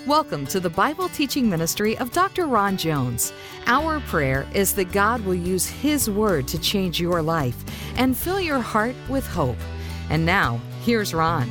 Welcome to the Bible teaching ministry of Dr. Ron Jones. Our prayer is that God will use His Word to change your life and fill your heart with hope. And now, here's Ron.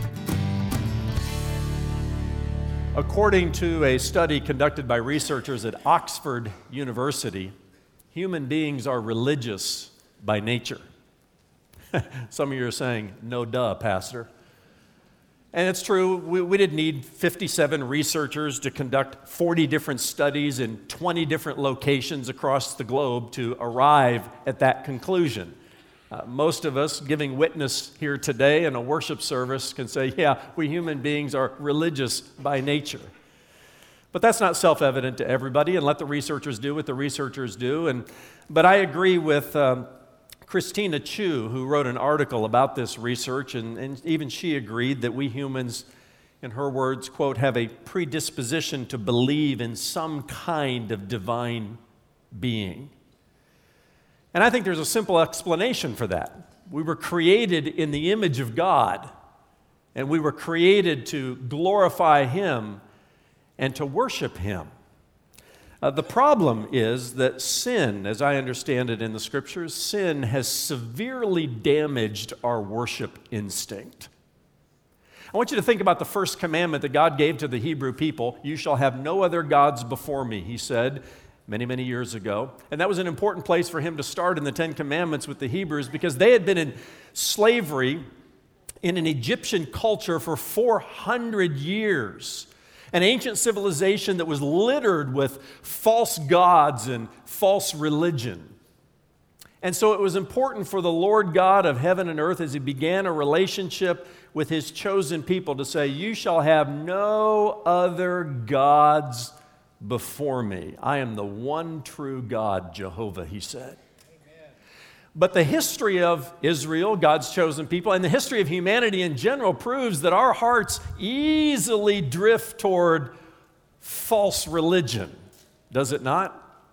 According to a study conducted by researchers at Oxford University, human beings are religious by nature. Some of you are saying, no duh, Pastor. And it's true, we didn't need 57 researchers to conduct 40 different studies in 20 different locations across the globe to arrive at that conclusion. Most of us giving witness here today in a worship service can say, yeah, we human beings are religious by nature. But that's not self-evident to everybody, and let the researchers do what the researchers do. But I agree with Christina Chu, who wrote an article about this research, and even she agreed that we humans, in her words, quote, have a predisposition to believe in some kind of divine being. And I think there's a simple explanation for that. We were created in the image of God, and we were created to glorify Him and to worship Him. The problem is that sin, as I understand it in the Scriptures, sin has severely damaged our worship instinct. I want you to think about the first commandment that God gave to the Hebrew people. You shall have no other gods before me, He said many, many years ago. And that was an important place for Him to start in the Ten Commandments with the Hebrews because they had been in slavery in an Egyptian culture for 400 years. An ancient civilization that was littered with false gods and false religion. And so it was important for the Lord God of heaven and earth, as He began a relationship with His chosen people, to say, you shall have no other gods before me. I am the one true God, Jehovah, He said. But the history of Israel, God's chosen people, and the history of humanity in general proves that our hearts easily drift toward false religion, does it not?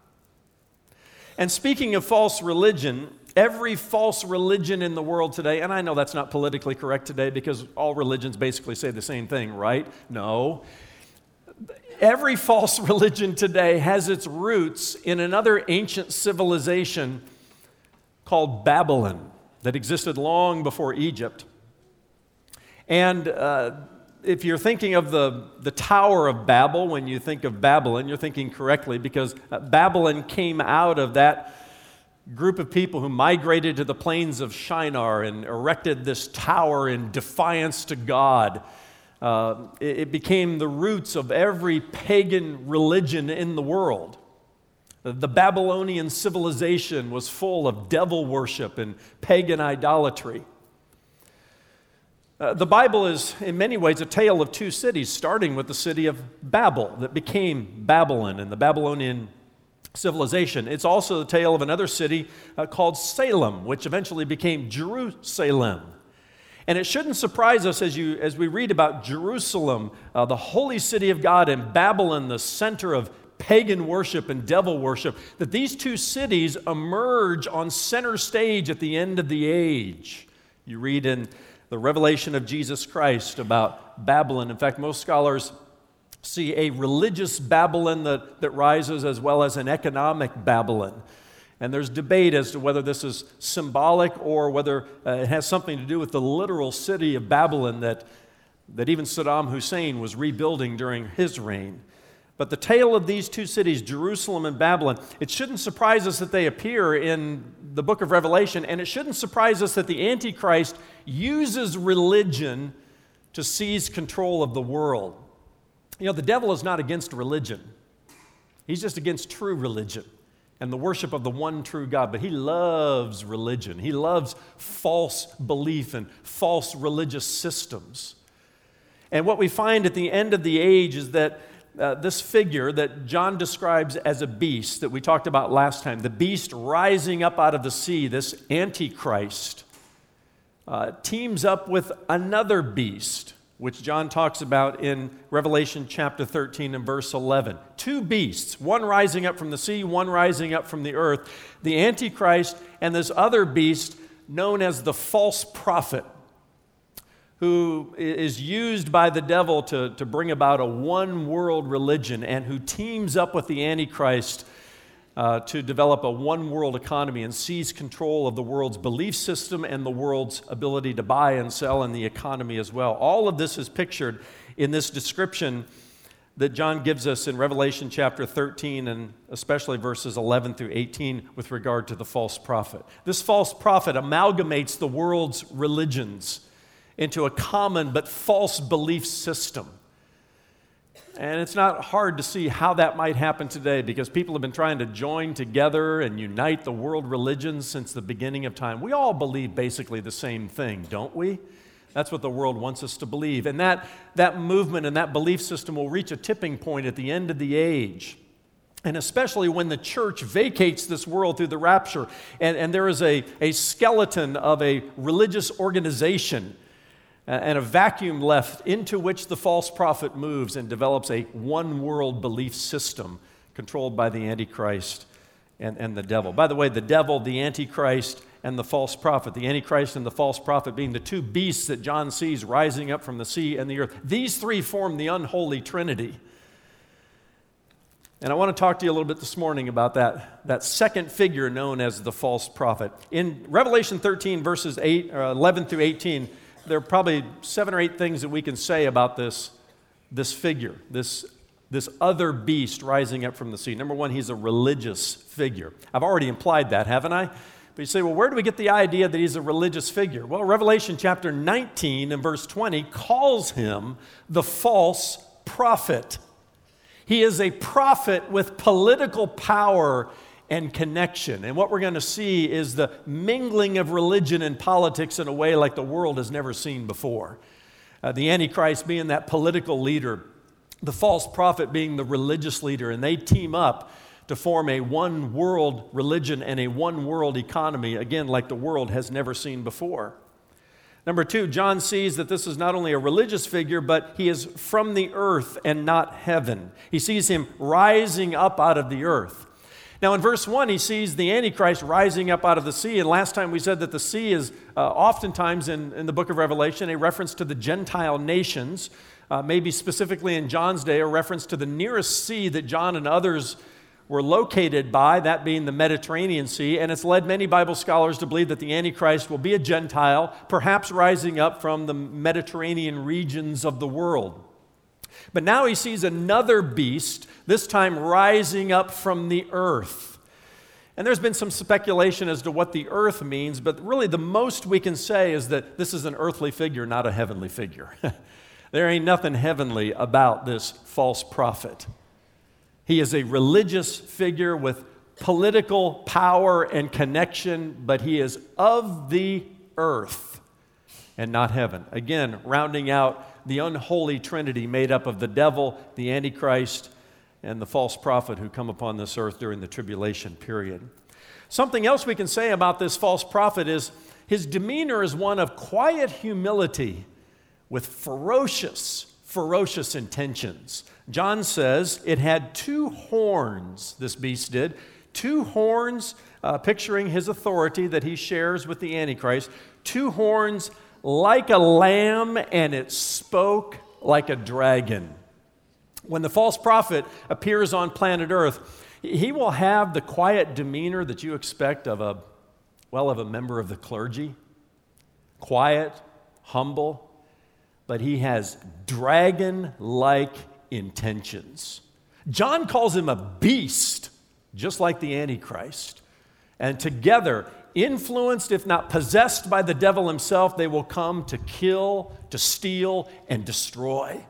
And speaking of false religion, every false religion in the world today, and I know that's not politically correct today because all religions basically say the same thing, right? No. Every false religion today has its roots in another ancient civilization called Babylon that existed long before Egypt. And if you're thinking of the Tower of Babel, when you think of Babylon, you're thinking correctly because Babylon came out of that group of people who migrated to the plains of Shinar and erected this tower in defiance to God. It became the roots of every pagan religion in the world. The Babylonian civilization was full of devil worship and pagan idolatry. The Bible is, in many ways, a tale of two cities, starting with the city of Babel that became Babylon and the Babylonian civilization. It's also the tale of another city called Salem, which eventually became Jerusalem. And it shouldn't surprise us as we read about Jerusalem, the holy city of God, and Babylon, the center of pagan worship and devil worship, that these two cities emerge on center stage at the end of the age. You read in the revelation of Jesus Christ about Babylon. In fact, most scholars see a religious Babylon that rises as well as an economic Babylon. And there's debate as to whether this is symbolic or whether it has something to do with the literal city of Babylon that even Saddam Hussein was rebuilding during his reign. But the tale of these two cities, Jerusalem and Babylon, it shouldn't surprise us that they appear in the book of Revelation, and it shouldn't surprise us that the Antichrist uses religion to seize control of the world. You know, the devil is not against religion. He's just against true religion and the worship of the one true God. But he loves religion. He loves false belief and false religious systems. And what we find at the end of the age is that this figure that John describes as a beast that we talked about last time, the beast rising up out of the sea, this Antichrist, teams up with another beast, which John talks about in Revelation chapter 13 and verse 11. Two beasts, one rising up from the sea, one rising up from the earth, the Antichrist and this other beast known as the false prophet, who is used by the devil to bring about a one-world religion and who teams up with the Antichrist to develop a one-world economy and seize control of the world's belief system and the world's ability to buy and sell in the economy as well. All of this is pictured in this description that John gives us in Revelation chapter 13 and especially verses 11 through 18 with regard to the false prophet. This false prophet amalgamates the world's religions into a common but false belief system. And it's not hard to see how that might happen today because people have been trying to join together and unite the world religions since the beginning of time. We all believe basically the same thing, don't we? That's what the world wants us to believe. And that movement and that belief system will reach a tipping point at the end of the age. And especially when the church vacates this world through the rapture and there is a skeleton of a religious organization and a vacuum left into which the false prophet moves and develops a one-world belief system controlled by the Antichrist and the devil. By the way, the devil, the Antichrist, and the false prophet, the Antichrist and the false prophet being the two beasts that John sees rising up from the sea and the earth. These three form the unholy trinity. And I want to talk to you a little bit this morning about that second figure known as the false prophet. In Revelation 13, verses 11 through 18, there are probably 7 or 8 things that we can say about this figure, this other beast rising up from the sea. Number one, he's a religious figure. I've already implied that, haven't I? But you say, well, where do we get the idea that he's a religious figure? Well, Revelation chapter 19 and verse 20 calls him the false prophet. He is a prophet with political power and connection. And what we're going to see is the mingling of religion and politics in a way like the world has never seen before. The Antichrist being that political leader, the false prophet being the religious leader, and they team up to form a one-world religion and a one-world economy, again, like the world has never seen before. Number 2, John sees that this is not only a religious figure, but he is from the earth and not heaven. He sees him rising up out of the earth. Now, in verse 1, he sees the Antichrist rising up out of the sea. And last time we said that the sea is oftentimes in the book of Revelation a reference to the Gentile nations, maybe specifically in John's day, a reference to the nearest sea that John and others were located by, that being the Mediterranean Sea. And it's led many Bible scholars to believe that the Antichrist will be a Gentile, perhaps rising up from the Mediterranean regions of the world. But now he sees another beast, this time rising up from the earth. And there's been some speculation as to what the earth means, but really the most we can say is that this is an earthly figure, not a heavenly figure. There ain't nothing heavenly about this false prophet. He is a religious figure with political power and connection, but he is of the earth and not heaven. Again, rounding out the unholy trinity made up of the devil, the Antichrist, and the false prophet who come upon this earth during the tribulation period. Something else we can say about this false prophet is his demeanor is one of quiet humility with ferocious intentions. John says it had 2 horns, this beast did. 2 horns, picturing his authority that he shares with the Antichrist. 2 horns like a lamb, and it spoke like a dragon. When the false prophet appears on planet Earth, he will have the quiet demeanor that you expect of a member of the clergy. Quiet, humble, but he has dragon-like intentions. John calls him a beast, just like the Antichrist. And together, influenced, if not possessed by the devil himself, they will come to kill, to steal, and destroy.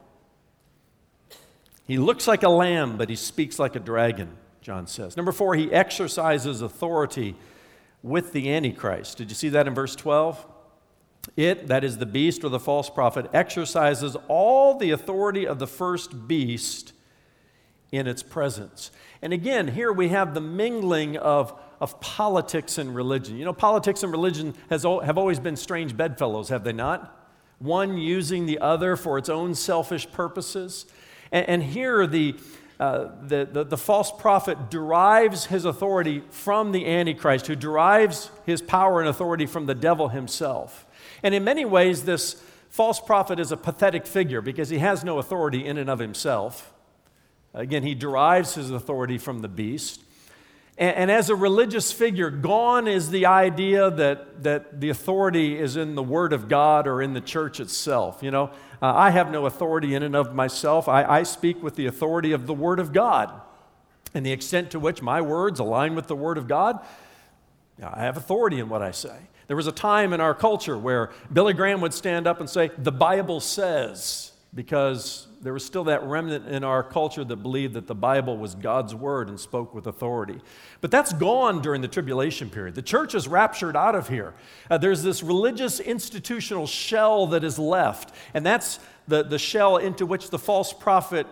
He looks like a lamb, but he speaks like a dragon, John says. Number 4, he exercises authority with the Antichrist. Did you see that in verse 12? It, that is the beast or the false prophet, exercises all the authority of the first beast in its presence. And again, here we have the mingling of politics and religion. You know, politics and religion have always been strange bedfellows, have they not? One using the other for its own selfish purposes. And here the false prophet derives his authority from the Antichrist, who derives his power and authority from the devil himself. And in many ways, this false prophet is a pathetic figure because he has no authority in and of himself. Again, he derives his authority from the beast. And as a religious figure, gone is the idea that the authority is in the Word of God or in the church itself. I have no authority in and of myself. I speak with the authority of the Word of God. And the extent to which my words align with the Word of God, I have authority in what I say. There was a time in our culture where Billy Graham would stand up and say, "The Bible says," because there was still that remnant in our culture that believed that the Bible was God's word and spoke with authority. But that's gone during the tribulation period. The church is raptured out of here. There's this religious institutional shell that is left, and that's the shell into which the false prophet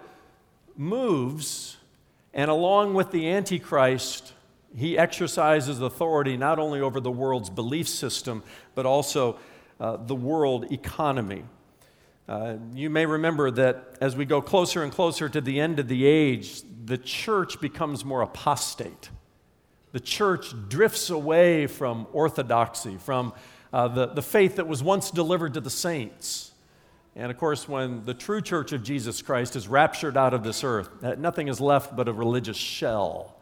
moves, and along with the Antichrist, he exercises authority not only over the world's belief system, but also the world economy. You may remember that as we go closer and closer to the end of the age, the church becomes more apostate. The church drifts away from orthodoxy, from the faith that was once delivered to the saints. And of course, when the true church of Jesus Christ is raptured out of this earth, nothing is left but a religious shell.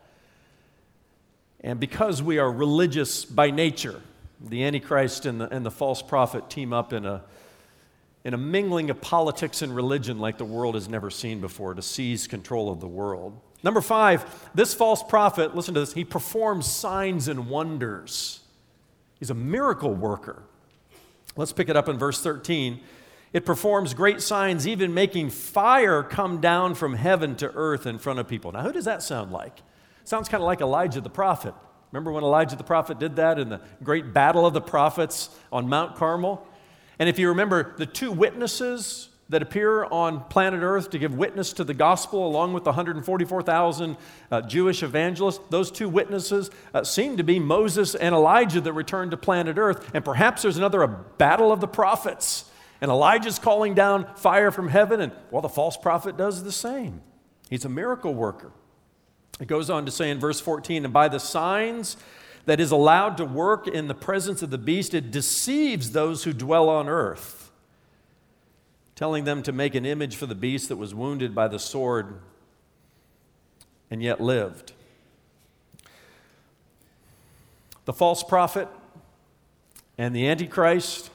And because we are religious by nature, the Antichrist and the false prophet team up in a mingling of politics and religion like the world has never seen before to seize control of the world. Number 5, this false prophet, listen to this, he performs signs and wonders. He's a miracle worker. Let's pick it up in verse 13. It performs great signs, even making fire come down from heaven to earth in front of people. Now, who does that sound like? Sounds kind of like Elijah the prophet. Remember when Elijah the prophet did that in the great battle of the prophets on Mount Carmel? And if you remember, the 2 witnesses that appear on planet Earth to give witness to the gospel along with the 144,000 Jewish evangelists, those 2 witnesses seem to be Moses and Elijah that returned to planet Earth. And perhaps there's a battle of the prophets. And Elijah's calling down fire from heaven, and the false prophet does the same. He's a miracle worker. It goes on to say in verse 14, "And by the signs that is allowed to work in the presence of the beast, it deceives those who dwell on earth, telling them to make an image for the beast that was wounded by the sword and yet lived." The false prophet and the Antichrist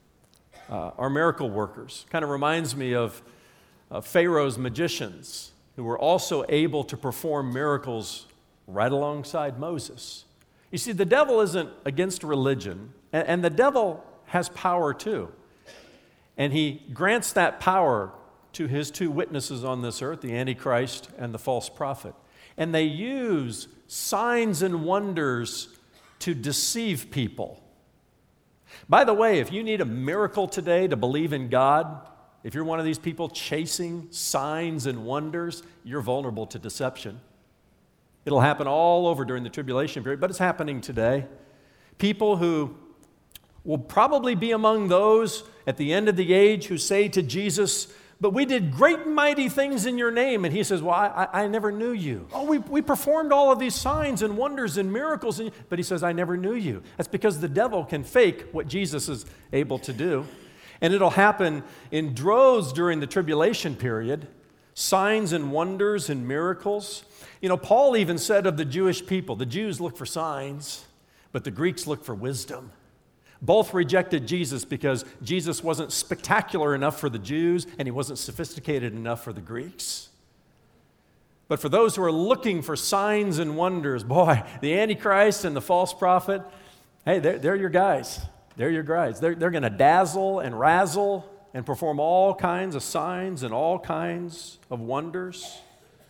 are miracle workers. Kind of reminds me of Pharaoh's magicians, who were also able to perform miracles right alongside Moses. You see, the devil isn't against religion, and the devil has power too. And he grants that power to his 2 witnesses on this earth, the Antichrist and the false prophet. And they use signs and wonders to deceive people. By the way, if you need a miracle today to believe in God, if you're one of these people chasing signs and wonders, you're vulnerable to deception. It'll happen all over during the tribulation period, but it's happening today. People who will probably be among those at the end of the age who say to Jesus, "But we did great and mighty things in your name." And he says, "Well, I never knew you." "Oh, we performed all of these signs and wonders and miracles." But he says, "I never knew you." That's because the devil can fake what Jesus is able to do. And it'll happen in droves during the tribulation period. Signs and wonders and miracles. Paul even said of the Jewish people, the Jews look for signs, but the Greeks look for wisdom. Both rejected Jesus because Jesus wasn't spectacular enough for the Jews and he wasn't sophisticated enough for the Greeks. But for those who are looking for signs and wonders, boy, the Antichrist and the false prophet, hey, they're your guys. They're your guys. They're going to dazzle and razzle and perform all kinds of signs and all kinds of wonders,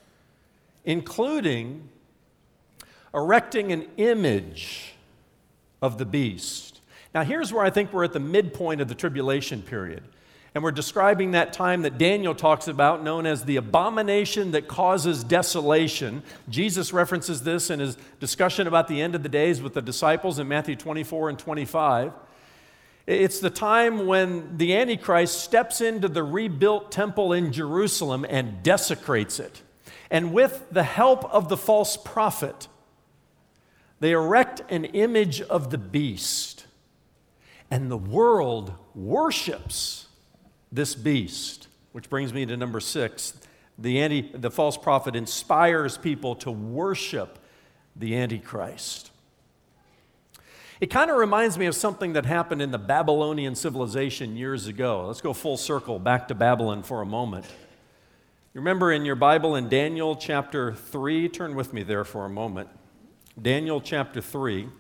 including erecting an image of the beast. Now, here's where I think we're at the midpoint of the tribulation period. And we're describing that time that Daniel talks about, known as the abomination that causes desolation. Jesus references this in his discussion about the end of the days with the disciples in Matthew 24 and 25. It's the time when the Antichrist steps into the rebuilt temple in Jerusalem and desecrates it. And with the help of the false prophet, they erect an image of the beast. And the world worships this beast, which brings me to number 6, the false prophet inspires people to worship the Antichrist. It kind of reminds me of something that happened in the Babylonian civilization years ago. Let's go full circle back to Babylon for a moment. You remember in your Bible in Daniel chapter 3, turn with me there for a moment. Daniel chapter 3.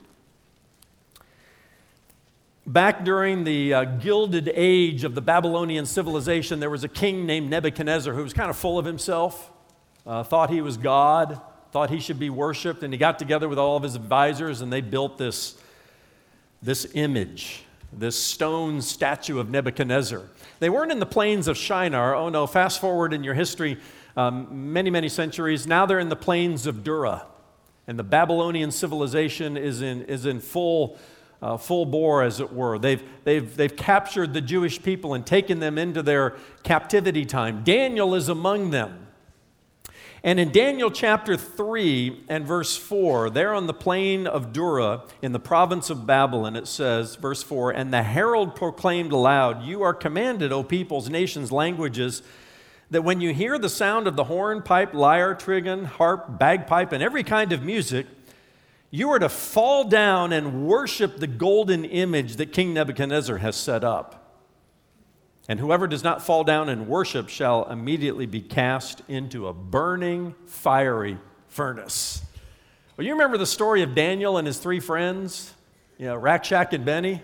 Back during the Gilded Age of the Babylonian civilization, there was a king named Nebuchadnezzar who was kind of full of himself, thought he was God, thought he should be worshiped, and he got together with all of his advisors and they built this image, this stone statue of Nebuchadnezzar. They weren't in the plains of Shinar. Oh no, fast forward in your history many centuries. Now they're in the plains of Dura. And the Babylonian civilization is in full bore, as it were. They've captured the Jewish people and taken them into their captivity time. Daniel is among them. And in Daniel chapter 3 and verse 4, there on the plain of Dura in the province of Babylon, it says, verse 4, "And the herald proclaimed aloud, 'You are commanded, O peoples, nations, languages, that when you hear the sound of the horn, pipe, lyre, trigon, harp, bagpipe, and every kind of music, you are to fall down and worship the golden image that King Nebuchadnezzar has set up. And whoever does not fall down and worship shall immediately be cast into a burning, fiery furnace.'" Well, you remember the story of Daniel and his 3 friends? Rakshak and Benny?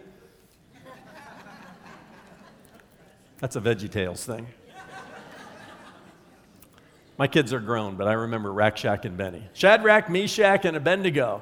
That's a VeggieTales thing. My kids are grown, but I remember Rakshak and Benny. Shadrach, Meshach, and Abednego.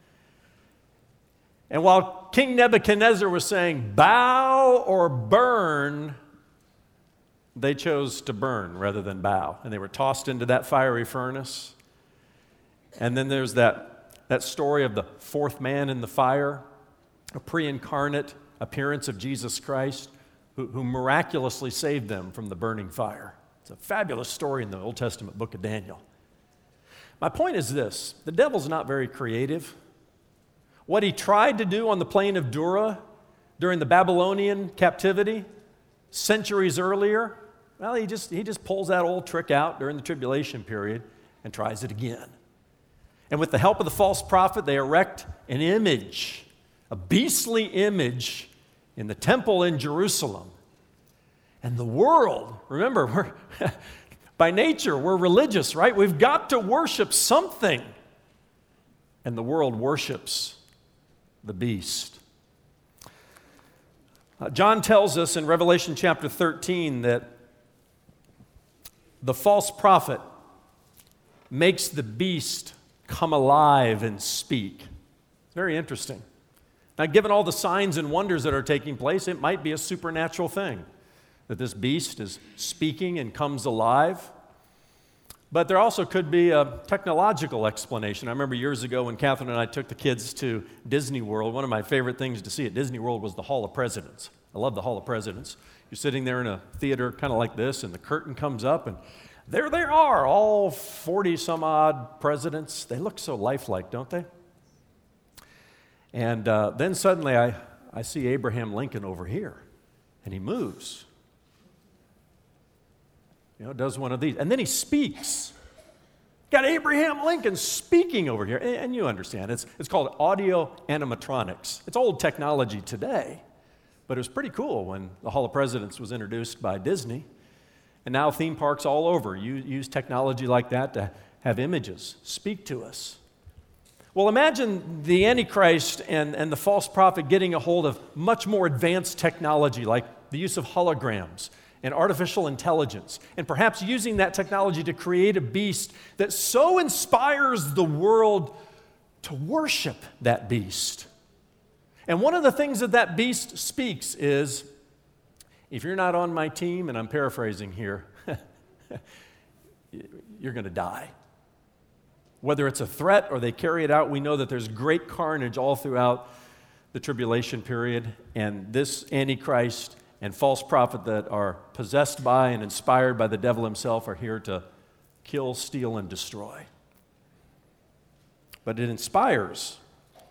And while King Nebuchadnezzar was saying, "Bow or burn," they chose to burn rather than bow. And they were tossed into that fiery furnace. And then there's that story of the 4th man in the fire, a pre-incarnate appearance of Jesus Christ, who miraculously saved them from the burning fire. It's a fabulous story in the Old Testament book of Daniel. My point is this: the devil's not very creative. What he tried to do on the plain of Dura during the Babylonian captivity centuries earlier, well, he just pulls that old trick out during the tribulation period and tries it again. And with the help of the false prophet, they erect an image, a beastly image, in the temple in Jerusalem. And the world, remember, by nature, we're religious, right? We've got to worship something. And the world worships the beast. John tells us in Revelation chapter 13 that the false prophet makes the beast come alive and speak. It's very interesting. Now, given all the signs and wonders that are taking place, it might be a supernatural thing that this beast is speaking and comes alive. But there also could be a technological explanation. I remember years ago when Catherine and I took the kids to Disney World, one of my favorite things to see at Disney World was the Hall of Presidents. I love the Hall of Presidents. You're sitting there in a theater kind of like this, and the curtain comes up, and there they are, all 40-some-odd presidents. They look so lifelike, don't they? And then suddenly I see Abraham Lincoln over here, and he moves. Does one of these. And then he speaks. Got Abraham Lincoln speaking over here. And you understand, it's called audio animatronics. It's old technology today, but it was pretty cool when the Hall of Presidents was introduced by Disney. And now theme parks all over use technology like that to have images speak to us. Well, imagine the Antichrist and the false prophet getting a hold of much more advanced technology, like the use of holograms and artificial intelligence, and perhaps using that technology to create a beast that so inspires the world to worship that beast. And one of the things that beast speaks is, if you're not on my team, and I'm paraphrasing here, you're going to die. Whether it's a threat or they carry it out, we know that there's great carnage all throughout the tribulation period, and this Antichrist and false prophet that are possessed by and inspired by the devil himself are here to kill, steal, and destroy. But it inspires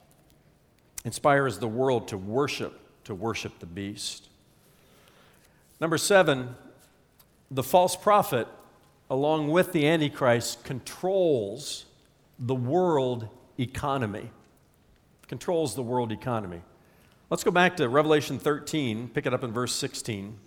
the world to worship the beast. Number 7, the false prophet, along with the Antichrist, controls the world economy. Controls the world economy. Let's go back to Revelation 13, pick it up in verse 16.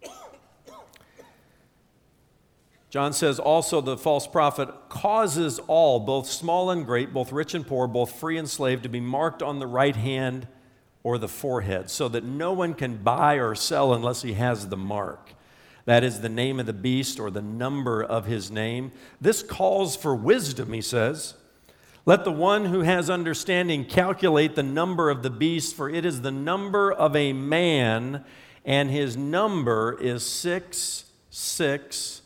John says, also the false prophet causes all, both small and great, both rich and poor, both free and slave, to be marked on the right hand or the forehead, so that no one can buy or sell unless he has the mark. That is the name of the beast or the number of his name. This calls for wisdom, he says. Let the one who has understanding calculate the number of the beast, for it is the number of a man, and his number is 666.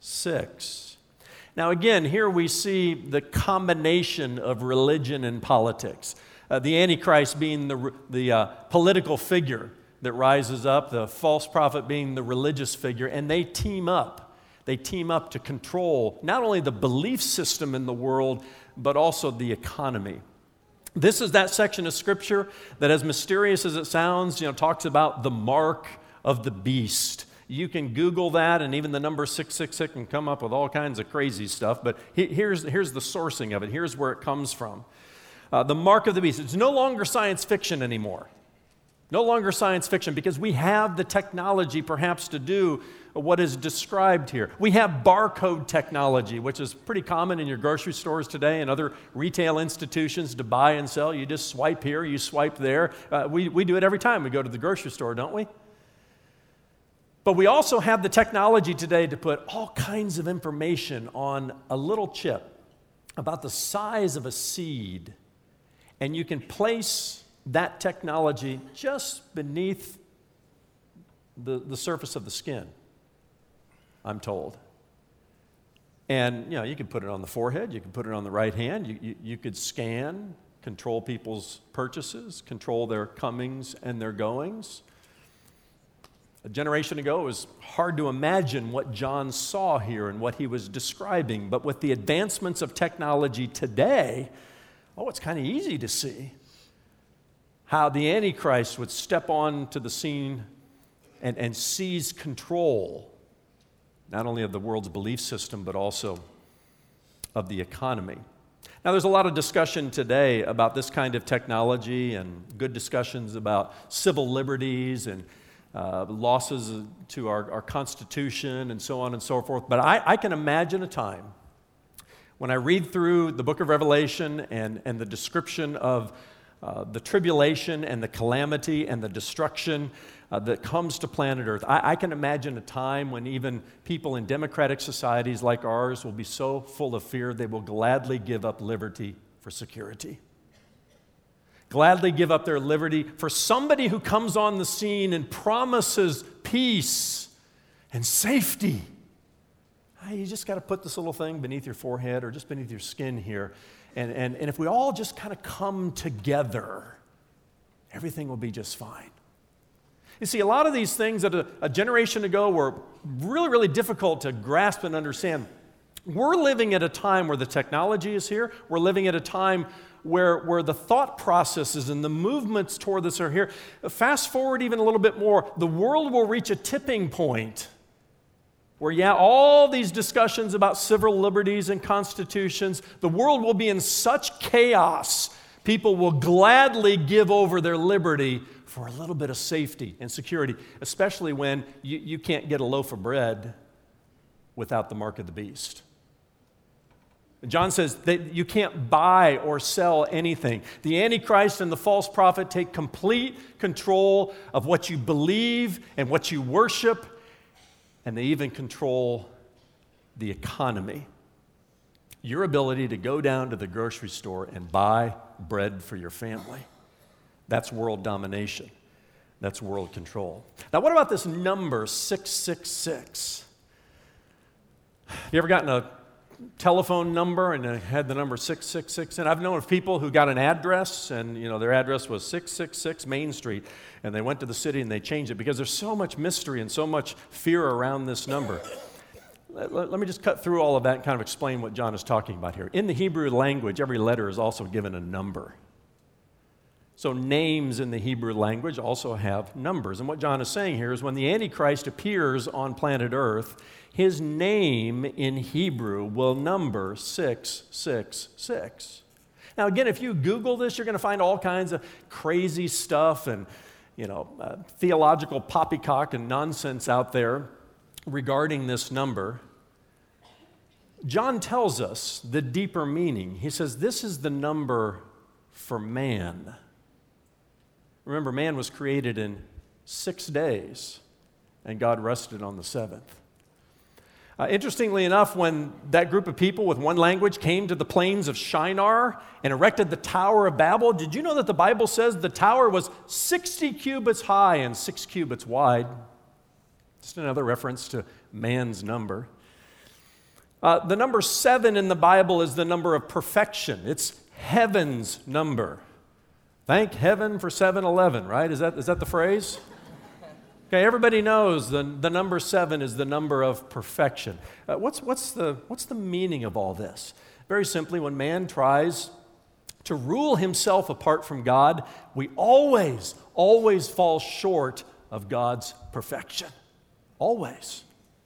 Now again, here we see the combination of religion and politics. The Antichrist being the political figure that rises up, the false prophet being the religious figure, and they team up. They team up to control not only the belief system in the world, but also the economy. This is that section of Scripture that, as mysterious as it sounds, talks about the mark of the beast. You can Google that, and even the number 666 can come up with all kinds of crazy stuff, but here's the sourcing of it. Here's where it comes from. The mark of the beast. It's no longer science fiction anymore. No longer science fiction, because we have the technology perhaps to do what is described here. We have barcode technology, which is pretty common in your grocery stores today and other retail institutions to buy and sell. You just swipe here, you swipe there. We do it every time we go to the grocery store, don't we? But we also have the technology today to put all kinds of information on a little chip about the size of a seed, and you can place that technology just beneath the surface of the skin, I'm told. And, you can put it on the forehead, you can put it on the right hand, you could scan, control people's purchases, control their comings and their goings. A generation ago, it was hard to imagine what John saw here and what he was describing. But with the advancements of technology today, it's kind of easy to see how the Antichrist would step onto the scene and seize control, not only of the world's belief system, but also of the economy. Now, there's a lot of discussion today about this kind of technology and good discussions about civil liberties and losses to our Constitution and so on and so forth. But I can imagine a time when I read through the book of Revelation and the description of the tribulation and the calamity and the destruction that comes to planet Earth. I can imagine a time when even people in democratic societies like ours will be so full of fear they will gladly give up liberty for security. Gladly give up their liberty for somebody who comes on the scene and promises peace and safety. You just got to put this little thing beneath your forehead or just beneath your skin here. And if we all just kind of come together, everything will be just fine. You see, a lot of these things that a generation ago were really, really difficult to grasp and understand. We're living at a time where the technology is here. We're living at a time where the thought processes and the movements toward this are here. Fast forward even a little bit more, the world will reach a tipping point where, all these discussions about civil liberties and constitutions, the world will be in such chaos, people will gladly give over their liberty for a little bit of safety and security, especially when you can't get a loaf of bread without the mark of the beast. John says that you can't buy or sell anything. The Antichrist and the false prophet take complete control of what you believe and what you worship, and they even control the economy. Your ability to go down to the grocery store and buy bread for your family. That's world domination. That's world control. Now, what about this number 666? Have you ever gotten a telephone number and it had the number 666? And I've known of people who got an address and their address was 666 Main Street, and they went to the city and they changed it because there's so much mystery and so much fear around this number. Let me just cut through all of that and kind of explain what John is talking about here. In the Hebrew language, every letter is also given a number. So names in the Hebrew language also have numbers. And what John is saying here is when the Antichrist appears on planet Earth, his name in Hebrew will number 666. Now again, if you Google this, you're going to find all kinds of crazy stuff and theological poppycock and nonsense out there regarding this number. John tells us the deeper meaning. He says this is the number for man. Remember, man was created in 6 days, and God rested on the seventh. Interestingly enough, when that group of people with one language came to the plains of Shinar and erected the Tower of Babel, did you know that the Bible says the tower was 60 cubits high and 6 cubits wide? Just another reference to man's number. The number 7 in the Bible is the number of perfection. It's heaven's number. Thank heaven for 7-Eleven, right? Is that the phrase? Okay, everybody knows the number 7 is the number of perfection. What's the meaning of all this? Very simply, when man tries to rule himself apart from God, we always fall short of God's perfection. Always.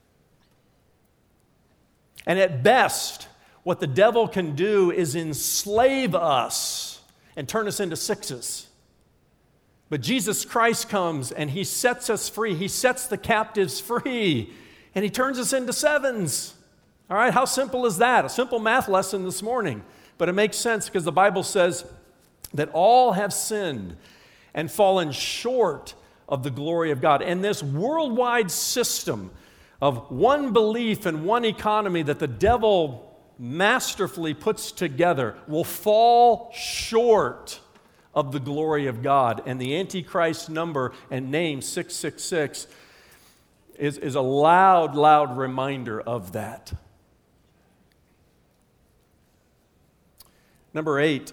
And at best, what the devil can do is enslave us and turn us into 6s. But Jesus Christ comes and he sets us free. He sets the captives free and he turns us into 7s. All right, how simple is that? A simple math lesson this morning. But it makes sense because the Bible says that all have sinned and fallen short of the glory of God. And this worldwide system of one belief and one economy that the devil masterfully puts together will fall short of the glory of God. And the Antichrist number and name 666 is a loud reminder of that. Number 8,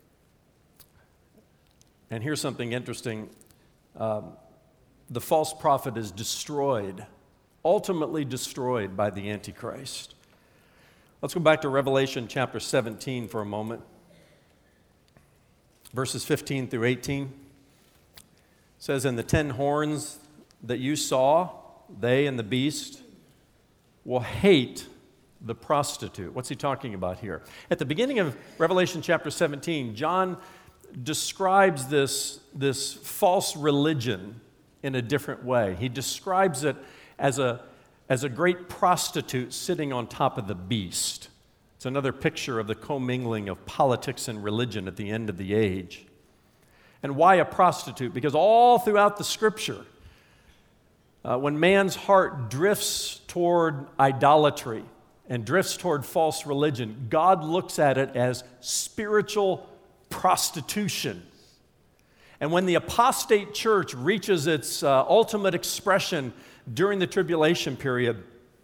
and here's something interesting. The false prophet is destroyed, ultimately destroyed by the Antichrist. Let's go back to Revelation chapter 17 for a moment. Verses 15 through 18. It says, "And the 10 horns that you saw, they and the beast will hate the prostitute." What's he talking about here? At the beginning of Revelation chapter 17, John describes this false religion in a different way. He describes it as a great prostitute sitting on top of the beast. It's another picture of the commingling of politics and religion at the end of the age. And why a prostitute? Because all throughout the Scripture, when man's heart drifts toward idolatry and drifts toward false religion, God looks at it as spiritual prostitution. And when the apostate church reaches its ultimate expression during the tribulation period,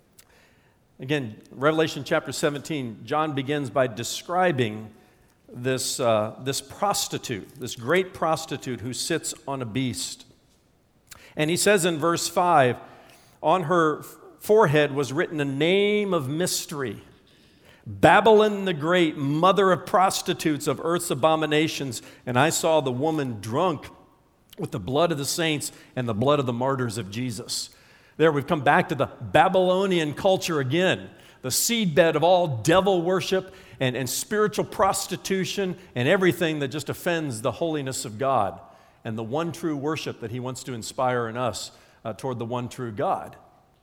again, Revelation chapter 17, John begins by describing this prostitute, this great prostitute who sits on a beast. And he says in verse 5, on her forehead was written a name of mystery, Babylon the Great, mother of prostitutes, of earth's abominations. And I saw the woman drunk with the blood of the saints and the blood of the martyrs of Jesus. There, we've come back to the Babylonian culture again, the seedbed of all devil worship and spiritual prostitution and everything that just offends the holiness of God and the one true worship that he wants to inspire in us toward the one true God.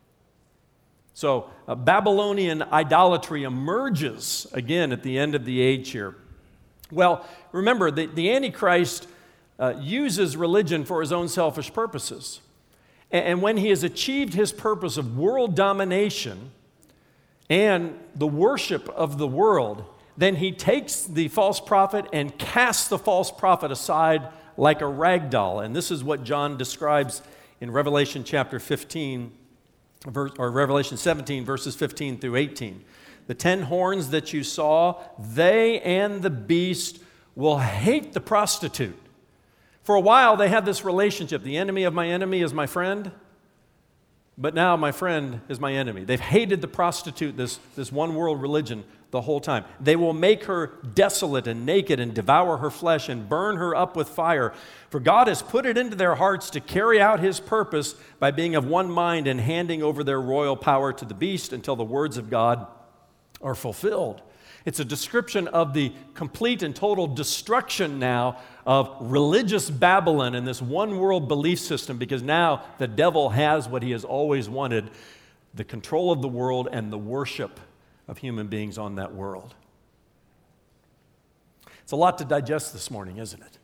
So Babylonian idolatry emerges again at the end of the age here. Well, remember, the Antichrist uses religion for his own selfish purposes. And when he has achieved his purpose of world domination and the worship of the world, then he takes the false prophet and casts the false prophet aside like a rag doll. And this is what John describes in Revelation chapter 15, or Revelation 17, verses 15 through 18. The 10 horns that you saw, they and the beast will hate the prostitute. For a while, they had this relationship. The enemy of my enemy is my friend. but now my friend is my enemy. They've hated the prostitute, this one world religion, the whole time. They will make her desolate and naked and devour her flesh and burn her up with fire. For God has put it into their hearts to carry out his purpose by being of one mind and handing over their royal power to the beast until the words of God are fulfilled. It's a description of the complete and total destruction now of religious Babylon and this one world belief system, because now the devil has what he has always wanted, the control of the world and the worship of human beings on that world. It's a lot to digest this morning, isn't it?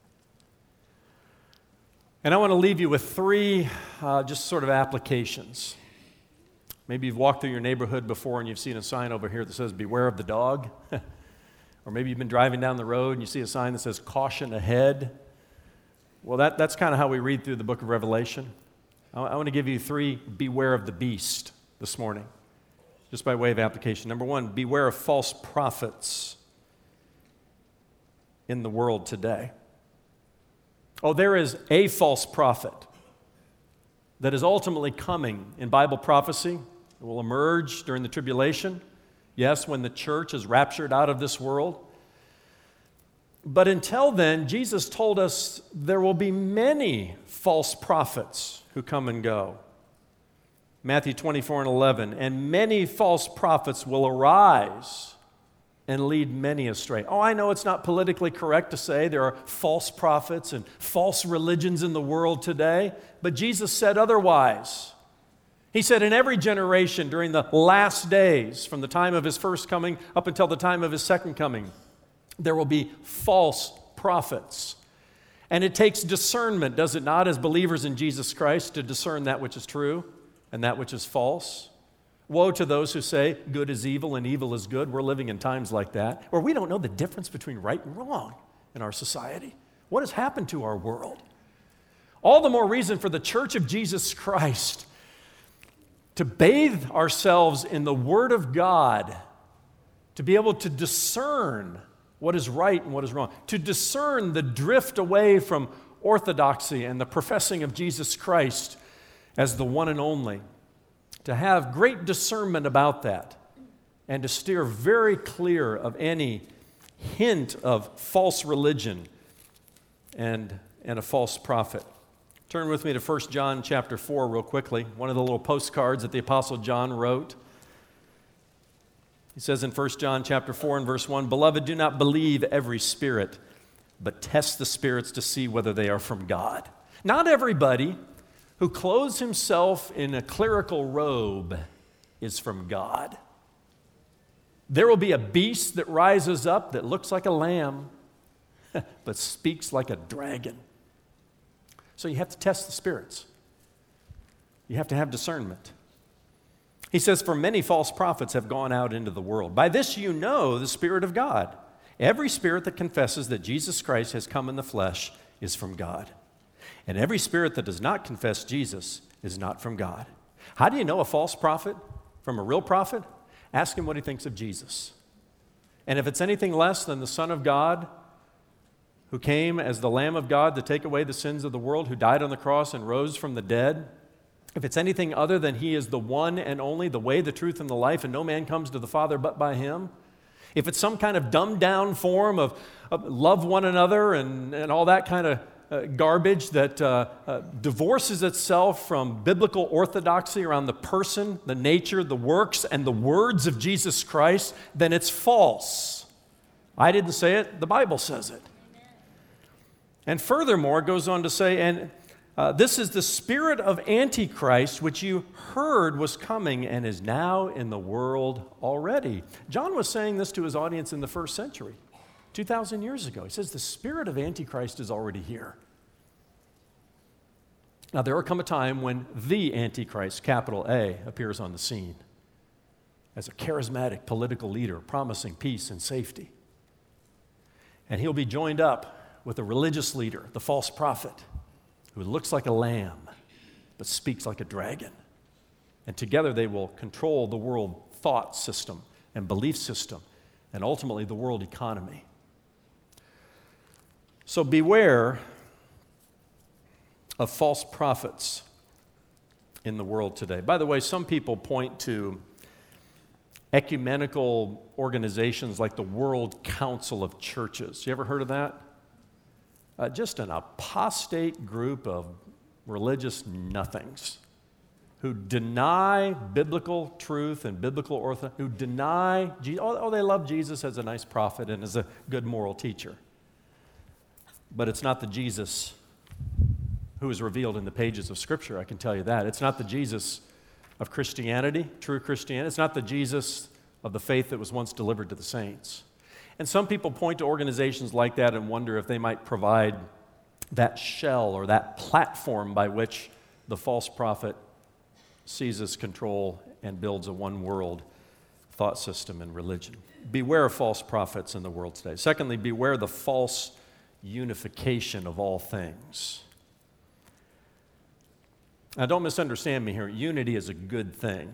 And I want to leave you with three just sort of applications. Maybe you've walked through your neighborhood before and you've seen a sign over here that says, "Beware of the dog." Or maybe you've been driving down the road and you see a sign that says, "Caution ahead." Well, that's kind of how we read through the book of Revelation. I want to give you three beware of the beast this morning, just by way of application. Number one, beware of false prophets in the world today. Oh, there is a false prophet that is ultimately coming in Bible prophecy. It will emerge during the tribulation. Yes, when the church is raptured out of this world. But until then, Jesus told us there will be many false prophets who come and go. Matthew 24:11, and many false prophets will arise and lead many astray. Oh, I know it's not politically correct to say there are false prophets and false religions in the world today, but Jesus said otherwise. He said in every generation during the last days, from the time of his first coming up until the time of his second coming, there will be false prophets. And it takes discernment, does it not, as believers in Jesus Christ, to discern that which is true and that which is false? Woe to those who say good is evil and evil is good. We're living in times like that, where we don't know the difference between right and wrong in our society. What has happened to our world? All the more reason for the Church of Jesus Christ to bathe ourselves in the Word of God, to be able to discern what is right and what is wrong, to discern the drift away from orthodoxy and the professing of Jesus Christ as the one and only, to have great discernment about that, and to steer very clear of any hint of false religion and a false prophet. Turn with me to 1 John chapter 4 real quickly, one of the little postcards that the Apostle John wrote. He says in 1 John chapter 4 and verse 1, "Beloved, do not believe every spirit, but test the spirits to see whether they are from God." Not everybody who clothes himself in a clerical robe is from God. There will be a beast that rises up that looks like a lamb, but speaks like a dragon. So you have to test the spirits. You have to have discernment. He says, "For many false prophets have gone out into the world. By this you know the Spirit of God. Every spirit that confesses that Jesus Christ has come in the flesh is from God. And every spirit that does not confess Jesus is not from God." How do you know a false prophet from a real prophet? Ask him what he thinks of Jesus. And if it's anything less than the Son of God, who came as the Lamb of God to take away the sins of the world, who died on the cross and rose from the dead, if it's anything other than he is the one and only, the way, the truth, and the life, and no man comes to the Father but by him, if it's some kind of dumbed-down form of love one another and all that kind of garbage that divorces itself from biblical orthodoxy around the person, the nature, the works, and the words of Jesus Christ, then it's false. I didn't say it, the Bible says it. And furthermore, it goes on to say, and this is the spirit of Antichrist, which you heard was coming and is now in the world already. John was saying this to his audience in the first century, 2,000 years ago. He says, the spirit of Antichrist is already here. Now, there will come a time when the Antichrist, capital A, appears on the scene as a charismatic political leader promising peace and safety. And he'll be joined up with a religious leader, the false prophet, who looks like a lamb but speaks like a dragon. And together they will control the world thought system and belief system and ultimately the world economy. So beware of false prophets. in the world today. By the way, some people point to ecumenical organizations like the World Council of Churches. You ever heard of that? Just an apostate group of religious nothings who deny biblical truth and biblical orthodoxy, who deny Jesus. Oh, they love Jesus as a nice prophet and as a good moral teacher. But it's not the Jesus who is revealed in the pages of Scripture, I can tell you that. It's not the Jesus of Christianity, true Christianity. It's not the Jesus of the faith that was once delivered to the saints. And some people point to organizations like that and wonder if they might provide that shell or that platform by which the false prophet seizes control and builds a one-world thought system and religion. Beware of false prophets in the world today. Secondly, beware the false unification of all things. Now, don't misunderstand me here. Unity is a good thing.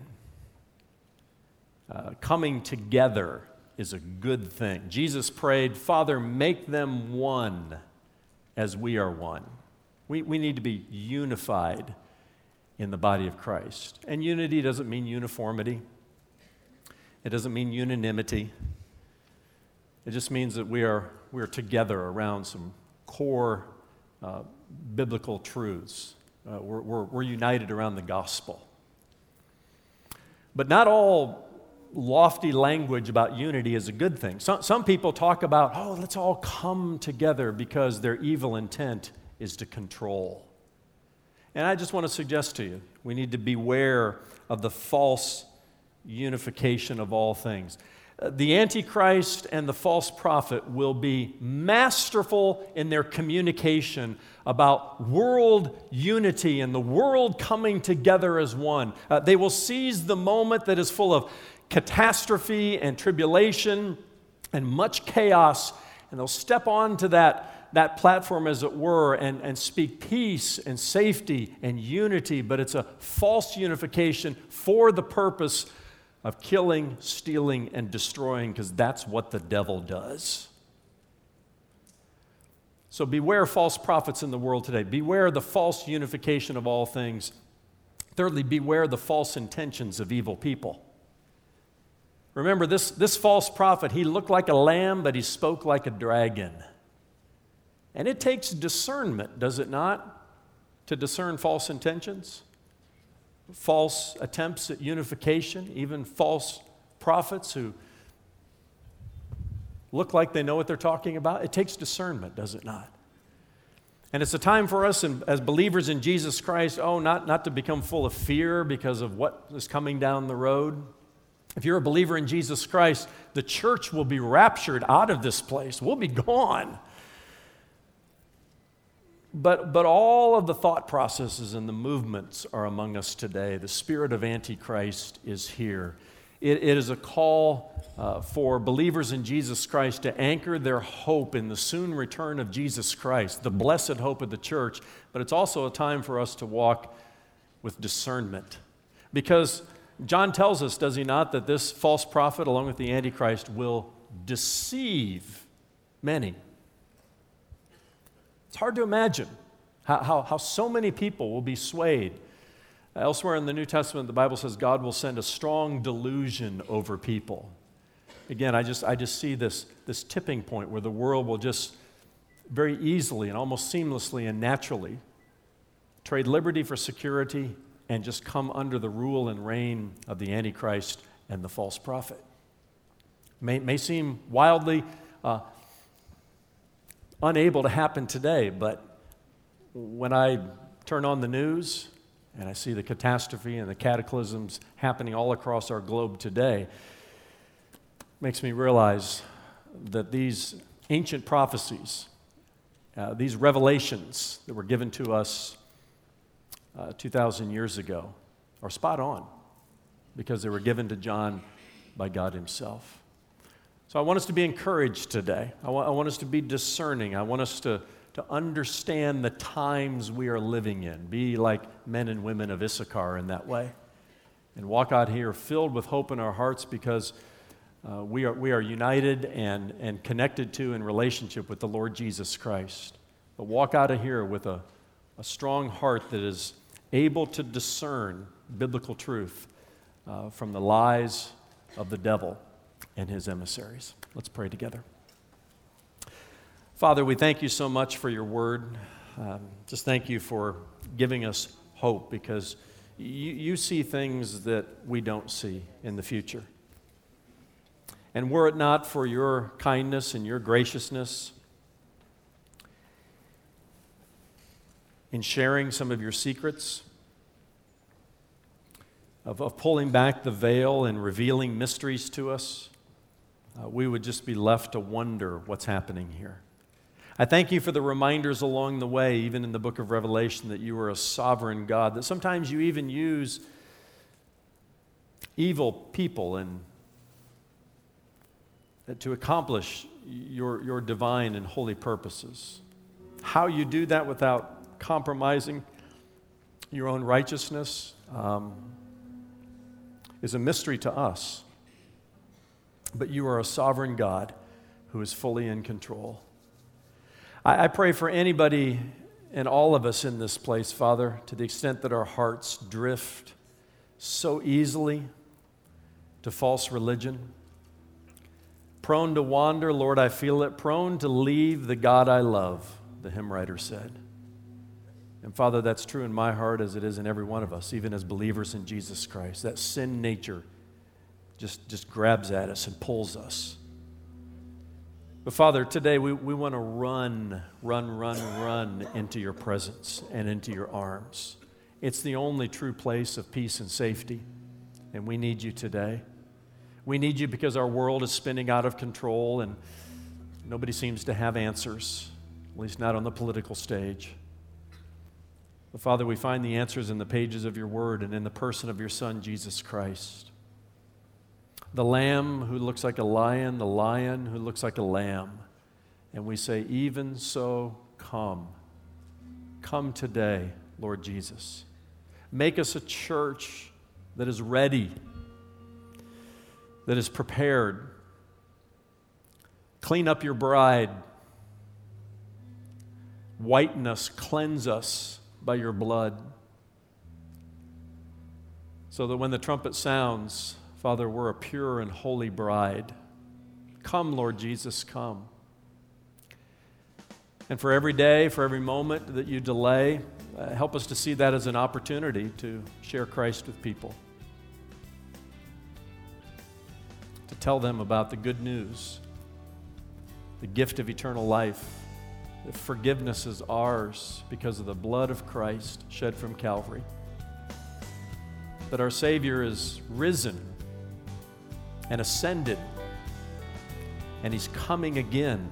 Coming together is a good thing. Jesus prayed, Father, make them one as we are one. We need to be unified in the body of Christ. And unity doesn't mean uniformity. It doesn't mean unanimity. It just means that we are together around some core biblical truths. We're united around the gospel. But not all lofty language about unity is a good thing. Some people talk about, let's all come together because their evil intent is to control. And I just want to suggest to you, we need to beware of the false unification of all things. The Antichrist and the false prophet will be masterful in their communication about world unity and the world coming together as one. They will seize the moment that is full of catastrophe and tribulation and much chaos, and they'll step onto that platform, as it were, and speak peace and safety and unity, but it's a false unification for the purpose of killing, stealing, and destroying, because that's what the devil does. So beware false prophets in the world today. Beware the false unification of all things. Thirdly, beware the false intentions of evil people. Remember, this false prophet, he looked like a lamb, but he spoke like a dragon. And it takes discernment, does it not, to discern false intentions? False attempts at unification, even false prophets who look like they know what they're talking about. It takes discernment, does it not? And it's a time for us as believers in Jesus Christ, not to become full of fear because of what is coming down the road. If you're a believer in Jesus Christ, the church will be raptured out of this place. We'll be gone. But all of the thought processes and the movements are among us today. The spirit of Antichrist is here. It is a call for believers in Jesus Christ to anchor their hope in the soon return of Jesus Christ, the blessed hope of the church. But it's also a time for us to walk with discernment. Because John tells us, does he not, that this false prophet, along with the Antichrist, will deceive many. It's hard to imagine how so many people will be swayed. Elsewhere in the New Testament, the Bible says God will send a strong delusion over people. Again, I just see this tipping point where the world will just very easily and almost seamlessly and naturally trade liberty for security and just come under the rule and reign of the Antichrist and the false prophet. May seem wildly unable to happen today, but when I turn on the news and I see the catastrophe and the cataclysms happening all across our globe today, it makes me realize that these ancient prophecies, these revelations that were given to us 2,000 years ago are spot on because they were given to John by God himself. So I want us to be encouraged today. I want us to be discerning. I want us to understand the times we are living in. Be like men and women of Issachar in that way. And walk out here filled with hope in our hearts because we are united and connected to in relationship with the Lord Jesus Christ. But walk out of here with a strong heart that is able to discern biblical truth from the lies of the devil and his emissaries. Let's pray together. Father, we thank you so much for your word. Just thank you for giving us hope, because you see things that we don't see in the future. And were it not for your kindness and your graciousness in sharing some of your secrets, of pulling back the veil and revealing mysteries to us, we would just be left to wonder what's happening here. I thank you for the reminders along the way, even in the book of Revelation, that you are a sovereign God, that sometimes you even use evil people and to accomplish your divine and holy purposes. How you do that without compromising your own righteousness is a mystery to us. But you are a sovereign God who is fully in control. I pray for anybody and all of us in this place, Father, to the extent that our hearts drift so easily to false religion. Prone to wander, Lord, I feel it. Prone to leave the God I love, the hymn writer said. And Father, that's true in my heart as it is in every one of us, even as believers in Jesus Christ. That sin nature just grabs at us and pulls us. But Father, today we want to run into your presence and into your arms. It's the only true place of peace and safety, and we need you today. We need you because our world is spinning out of control and nobody seems to have answers, at least not on the political stage. But Father, we find the answers in the pages of your word and in the person of your Son, Jesus Christ. The lamb who looks like a lion, the lion who looks like a lamb. And we say, even so, come. Come today, Lord Jesus. Make us a church that is ready, that is prepared. Clean up your bride. Whiten us, cleanse us by your blood. So that when the trumpet sounds, Father, we're a pure and holy bride. Come, Lord Jesus, come. And for every day, for every moment that you delay, help us to see that as an opportunity to share Christ with people. To tell them about the good news, the gift of eternal life, that forgiveness is ours because of the blood of Christ shed from Calvary. That our Savior is risen and ascended, and he's coming again.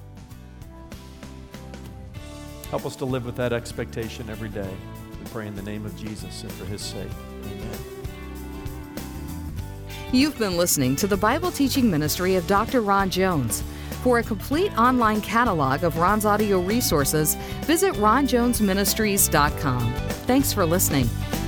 Help us to live with that expectation every day. We pray in the name of Jesus and for his sake. Amen. You've been listening to the Bible teaching ministry of Dr. Ron Jones. For a complete online catalog of Ron's audio resources, visit ronjonesministries.com. Thanks for listening.